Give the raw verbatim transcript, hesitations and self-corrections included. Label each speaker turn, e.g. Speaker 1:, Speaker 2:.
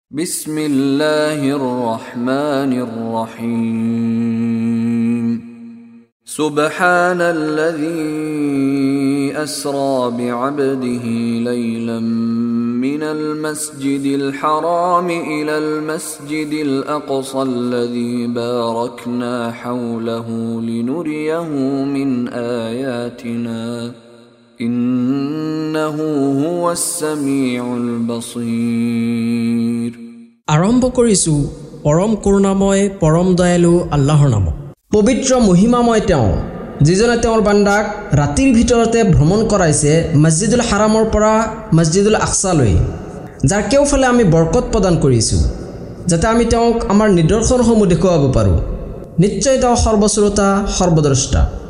Speaker 1: বিসমিল্লাহির রহমানির রহিম সুবহানাল্লাযী আসরা বি'আবদিহি লাইলাম মিনাল মাসজিদিল হারাম ইলাল মাসজিদিল আকসাল্লাযী বারাকনা হাওলাহু লিনুরিয়াহু মিন আয়াতিনা ইন্নাহু হুয়াস সামিউল বাসীর।
Speaker 2: আৰম্ভ কৰিছো পৰম কৰুণাময় পৰম দয়ালু আল্লাহৰ নামত। পবিত্ৰ মহিমাময় তেওঁ, যিজনে তেওঁৰ বান্দাক ৰাতিৰ ভিতৰতে ভ্ৰমণ কৰাইছে মছজিদুল হাৰামৰ পৰা মছজিদুল আকছালৈ, যাৰ কেওফালে আমি বৰকত প্ৰদান কৰিছোঁ যাতে আমি তেওঁক আমাৰ নিদৰ্শনসমূহ দেখুৱাব পাৰোঁ। নিশ্চয় তেওঁ সৰ্বশ্ৰোতা সৰ্বদ্ৰষ্টা।